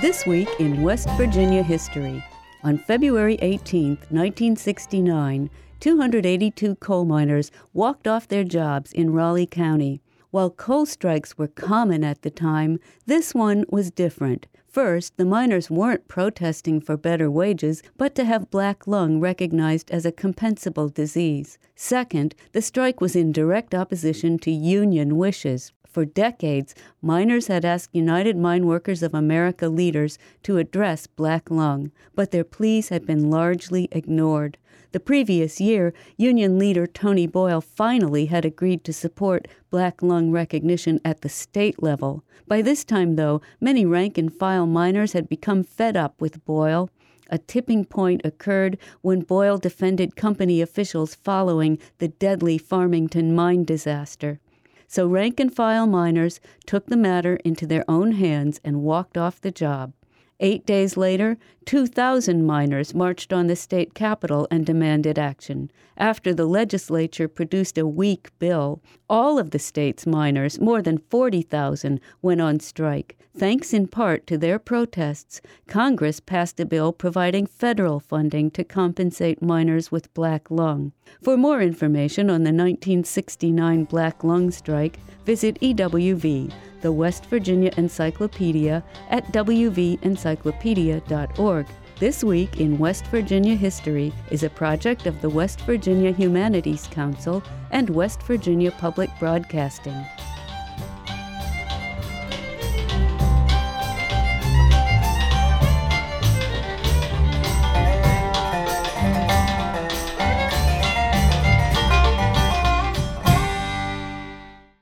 This week in West Virginia history. On February 18, 1969, 282 coal miners walked off their jobs in Raleigh County. While coal strikes were common at the time, this one was different. First, the miners weren't protesting for better wages, but to have black lung recognized as a compensable disease. Second, the strike was in direct opposition to union wishes. For decades, miners had asked United Mine Workers of America leaders to address black lung, but their pleas had been largely ignored. The previous year, union leader Tony Boyle finally had agreed to support black lung recognition at the state level. By this time, though, many rank-and-file miners had become fed up with Boyle. A tipping point occurred when Boyle defended company officials following the deadly Farmington mine disaster. So rank-and-file miners took the matter into their own hands and walked off the job. 8 days later, 2,000 miners marched on the state capitol and demanded action. After the legislature produced a weak bill, all of the state's miners, more than 40,000, went on strike. Thanks in part to their protests, Congress passed a bill providing federal funding to compensate miners with black lung. For more information on the 1969 black lung strike, visit EWV, the West Virginia Encyclopedia, at wvencyclopedia.org. This Week in West Virginia History is a project of the West Virginia Humanities Council and West Virginia Public Broadcasting.